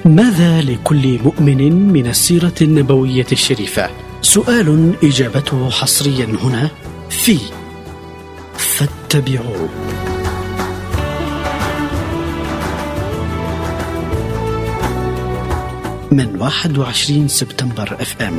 ماذا لكل مؤمن من السيرة النبوية الشريفة؟ سؤال إجابته حصريا هنا في فاتبعوه. من 21 سبتمبر FM.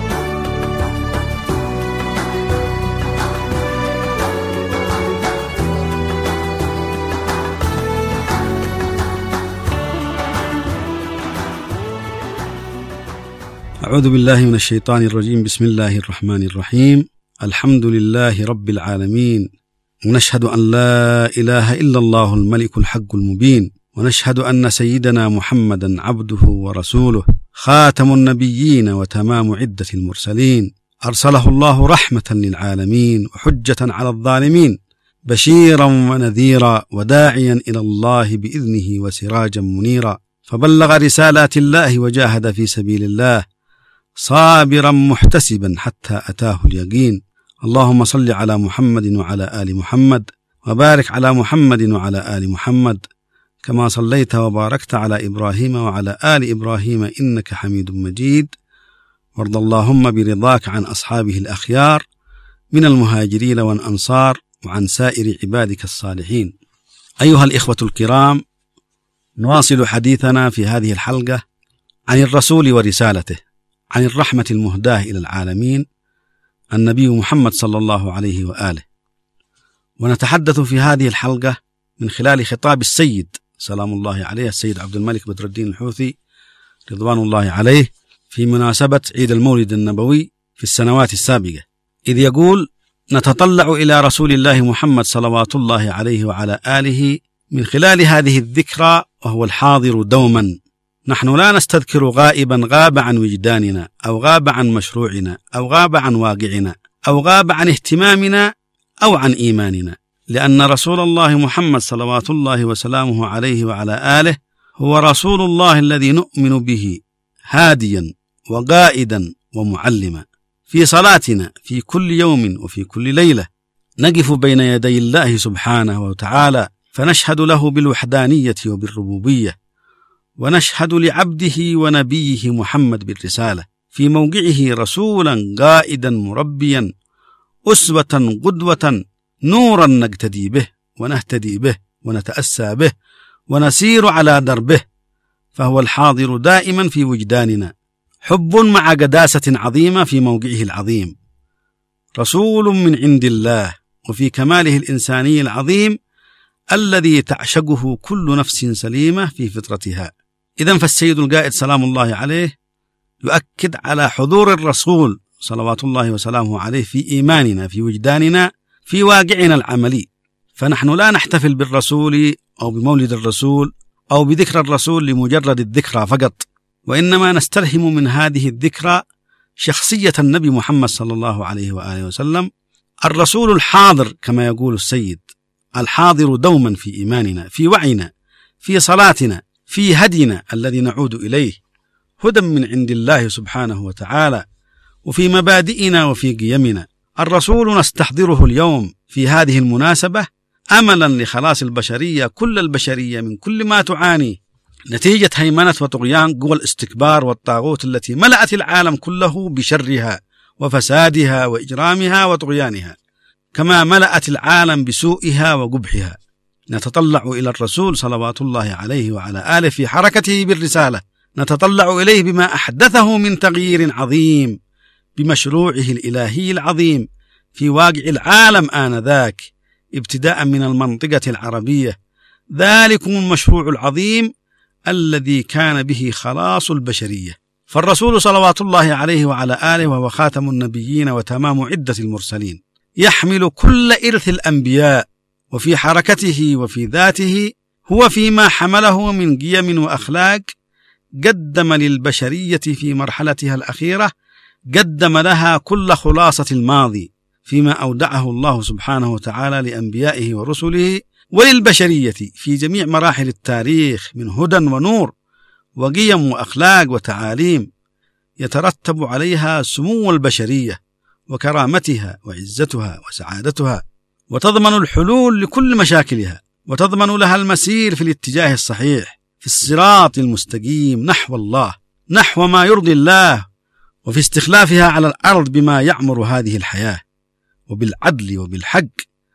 أعوذ بالله من الشيطان الرجيم. بسم الله الرحمن الرحيم. الحمد لله رب العالمين، ونشهد أن لا إله إلا الله الملك الحق المبين، ونشهد أن سيدنا محمدا عبده ورسوله، خاتم النبيين وتمام عدة المرسلين، أرسله الله رحمة للعالمين وحجة على الظالمين، بشيرا ونذيرا وداعيا إلى الله بإذنه وسراجا منيرا، فبلغ رسالات الله وجاهد في سبيل الله صابرا محتسبا حتى أتاه اليقين. اللهم صل على محمد وعلى آل محمد، وبارك على محمد وعلى آل محمد، كما صليت وباركت على إبراهيم وعلى آل إبراهيم إنك حميد مجيد. وارض اللهم برضاك عن أصحابه الأخيار من المهاجرين والأنصار وعن سائر عبادك الصالحين. أيها الإخوة الكرام، نواصل حديثنا في هذه الحلقة عن الرسول ورسالته، عن الرحمة المهداة إلى العالمين النبي محمد صلى الله عليه وآله. ونتحدث في هذه الحلقة من خلال خطاب السيد سلام الله عليه، السيد عبد الملك بدر الدين الحوثي رضوان الله عليه، في مناسبة عيد المولد النبوي في السنوات السابقة، إذ يقول: نتطلع إلى رسول الله محمد صلوات الله عليه وعلى آله من خلال هذه الذكرى وهو الحاضر دوما. نحن لا نستذكر غائبا غاب عن وجداننا، أو غاب عن مشروعنا، أو غاب عن واقعنا، أو غاب عن اهتمامنا، أو عن إيماننا، لأن رسول الله محمد صلوات الله وسلامه عليه وعلى آله هو رسول الله الذي نؤمن به هاديا وقائدا ومعلما. في صلاتنا في كل يوم وفي كل ليلة نقف بين يدي الله سبحانه وتعالى، فنشهد له بالوحدانية وبالربوبية، ونشهد لعبده ونبيه محمد بالرسالة، في موقعه رسولا قائدا مربيا، أسوة قدوة، نورا نقتدي به ونهتدي به ونتأسى به ونسير على دربه، فهو الحاضر دائما في وجداننا، حب مع قداسة عظيمة في موقعه العظيم، رسول من عند الله، وفي كماله الإنساني العظيم الذي تعشقه كل نفس سليمة في فطرتها. إذن فالسيد القائد سلام الله عليه يؤكد على حضور الرسول صلوات الله وسلامه عليه في إيماننا، في وجداننا، في واقعنا العملي. فنحن لا نحتفل بالرسول أو بمولد الرسول أو بذكر الرسول لمجرد الذكرى فقط، وإنما نستلهم من هذه الذكرى شخصية النبي محمد صلى الله عليه وآله وسلم، الرسول الحاضر كما يقول السيد، الحاضر دوما في إيماننا، في وعينا، في صلاتنا، في هدينا الذي نعود إليه، هدى من عند الله سبحانه وتعالى، وفي مبادئنا وفي قيمنا. الرسول نستحضره اليوم في هذه المناسبة أملا لخلاص البشرية، كل البشرية، من كل ما تعاني نتيجة هيمنة وطغيان قوى الاستكبار والطاغوت التي ملأت العالم كله بشرها وفسادها وإجرامها وطغيانها، كما ملأت العالم بسوءها وقبحها. نتطلع إلى الرسول صلوات الله عليه وعلى آله في حركته بالرسالة، نتطلع إليه بما أحدثه من تغيير عظيم، بمشروعه الإلهي العظيم في واقع العالم آنذاك، ابتداء من المنطقة العربية، ذلكم المشروع العظيم الذي كان به خلاص البشرية. فالرسول صلوات الله عليه وعلى آله وهو خاتم النبيين وتمام عدة المرسلين، يحمل كل إرث الأنبياء، وفي حركته وفي ذاته هو فيما حمله من قيم وأخلاق قدم للبشرية في مرحلتها الأخيرة، قدم لها كل خلاصة الماضي فيما أودعه الله سبحانه وتعالى لأنبيائه ورسله وللبشرية في جميع مراحل التاريخ من هدى ونور وقيم وأخلاق وتعاليم يترتب عليها سمو البشرية وكرامتها وعزتها وسعادتها، وتضمن الحلول لكل مشاكلها، وتضمن لها المسير في الاتجاه الصحيح في الصراط المستقيم نحو الله، نحو ما يرضي الله، وفي استخلافها على الأرض بما يعمر هذه الحياة، وبالعدل وبالحق،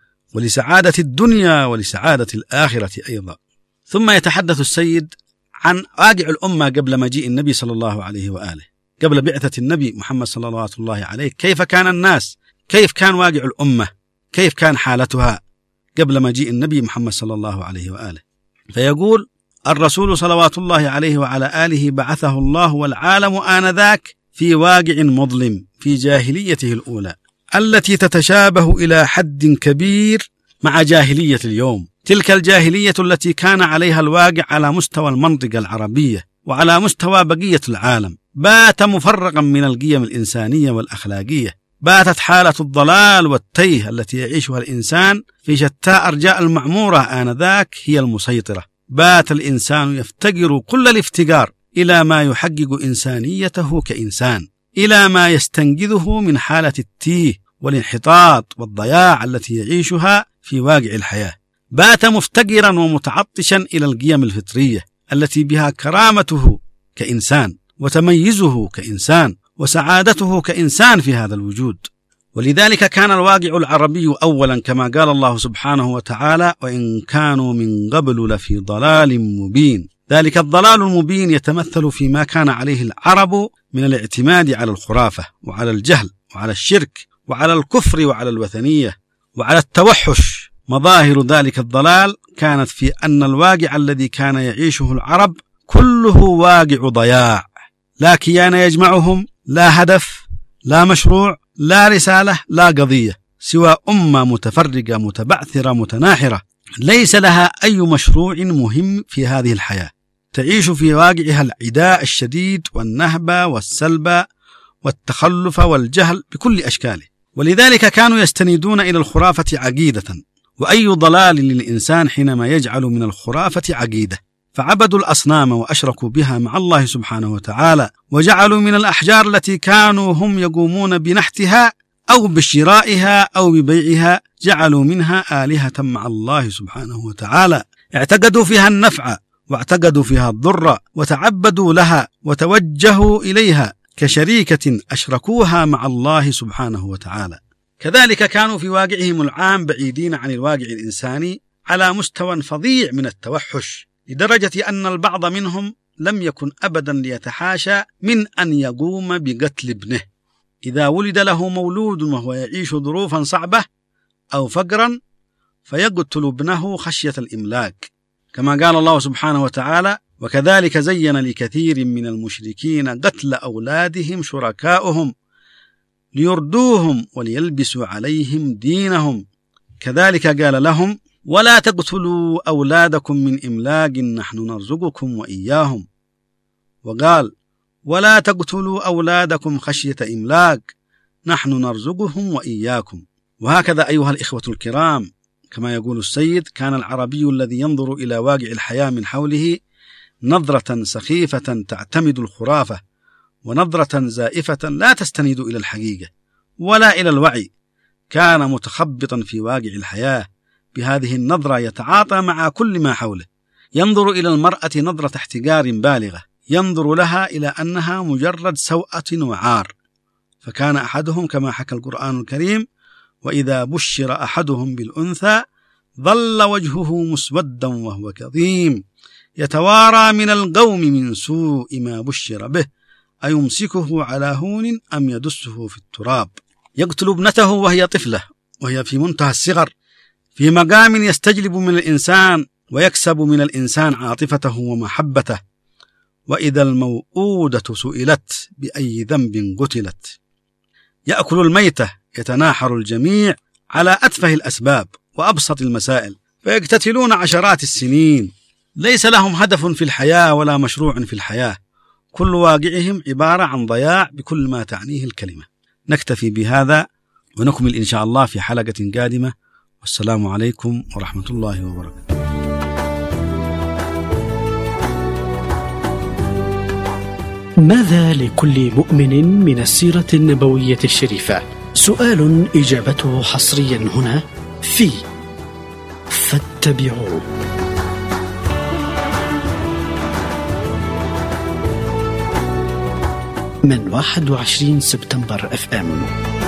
ولسعادة الدنيا ولسعادة الآخرة أيضا. ثم يتحدث السيد عن واقع الأمة قبل مجيء النبي صلى الله عليه وآله، قبل بعثة النبي محمد صلى الله عليه، كيف كان الناس، كيف كان واقع الأمة، كيف كان حالتها قبل مجيء النبي محمد صلى الله عليه وآله. فيقول الرسول صلوات الله عليه وعلى آله بعثه الله والعالم آنذاك في واقع مظلم في جاهليته الأولى التي تتشابه إلى حد كبير مع جاهلية اليوم، تلك الجاهلية التي كان عليها الواقع على مستوى المنطقة العربية وعلى مستوى بقية العالم، بات مفرقا من القيم الإنسانية والأخلاقية، باتت حالة الضلال والتيه التي يعيشها الإنسان في شتى أرجاء المعمورة آنذاك هي المسيطرة. بات الإنسان يفتقر كل الافتقار إلى ما يحقق إنسانيته كإنسان، إلى ما يستنقذه من حالة التيه والانحطاط والضياع التي يعيشها في واقع الحياة. بات مفتقرا ومتعطشا إلى القيم الفطرية التي بها كرامته كإنسان وتميزه كإنسان وسعادته كإنسان في هذا الوجود. ولذلك كان الواقع العربي أولا كما قال الله سبحانه وتعالى: وإن كانوا من قبل لفي ضلال مبين. ذلك الضلال المبين يتمثل فيما كان عليه العرب من الاعتماد على الخرافة وعلى الجهل وعلى الشرك وعلى الكفر وعلى الوثنية وعلى التوحش. مظاهر ذلك الضلال كانت في أن الواقع الذي كان يعيشه العرب كله واقع ضياع، لا كيان يجمعهم، لا هدف، لا مشروع، لا رسالة، لا قضية، سوى أمة متفرقة متبعثرة متناحرة ليس لها أي مشروع مهم في هذه الحياة، تعيش في واقعها العداء الشديد والنهبة والسلبة والتخلف والجهل بكل أشكاله. ولذلك كانوا يستندون إلى الخرافة عقيدة، وأي ضلال للإنسان حينما يجعل من الخرافة عقيدة، فعبدوا الأصنام وأشركوا بها مع الله سبحانه وتعالى، وجعلوا من الأحجار التي كانوا هم يقومون بنحتها أو بشرائها أو ببيعها، جعلوا منها آلهة مع الله سبحانه وتعالى، اعتقدوا فيها النفع واعتقدوا فيها الضر وتعبدوا لها وتوجهوا إليها كشريكة أشركوها مع الله سبحانه وتعالى. كذلك كانوا في واقعهم العام بعيدين عن الواقع الإنساني على مستوى فظيع من التوحش، لدرجة أن البعض منهم لم يكن أبدا ليتحاشى من أن يقوم بقتل ابنه إذا ولد له مولود وهو يعيش ظروفا صعبة أو فقرا، فيقتل ابنه خشية الإملاك، كما قال الله سبحانه وتعالى: وكذلك زين لكثير من المشركين قتل أولادهم شركاؤهم ليردوهم وليلبسوا عليهم دينهم. كذلك قال لهم: ولا تقتلوا أولادكم من إملاق نحن نرزقكم وإياهم. وقال: ولا تقتلوا أولادكم خشية إملاق نحن نرزقهم وإياكم. وهكذا أيها الإخوة الكرام، كما يقول السيد: كان العربي الذي ينظر إلى واقع الحياة من حوله نظرة سخيفة تعتمد الخرافة، ونظرة زائفة لا تستند إلى الحقيقة ولا إلى الوعي، كان متخبطا في واقع الحياة بهذه النظرة، يتعاطى مع كل ما حوله، ينظر إلى المرأة نظرة احتقار بالغة، ينظر لها إلى أنها مجرد سوءة وعار. فكان أحدهم كما حكى القرآن الكريم: وإذا بشر أحدهم بالأنثى ظل وجهه مسودا وهو كظيم يتوارى من القوم من سوء ما بشر به أيمسكه على هون أم يدسه في التراب. يقتل ابنته وهي طفلة وهي في منتهى الصغر، في مقام يستجلب من الإنسان ويكسب من الإنسان عاطفته ومحبته. وإذا الموءودة سئلت بأي ذنب قتلت. يأكل الميتة، يتناحر الجميع على أتفه الأسباب وأبسط المسائل، فيقتتلون عشرات السنين، ليس لهم هدف في الحياة ولا مشروع في الحياة، كل واقعهم عبارة عن ضياع بكل ما تعنيه الكلمة. نكتفي بهذا ونكمل إن شاء الله في حلقة قادمة، والسلام عليكم ورحمة الله وبركاته. ماذا لكل مؤمن من السيرة النبوية الشريفة؟ سؤال إجابته حصريا هنا في فاتبعوه. من 21 سبتمبر FM.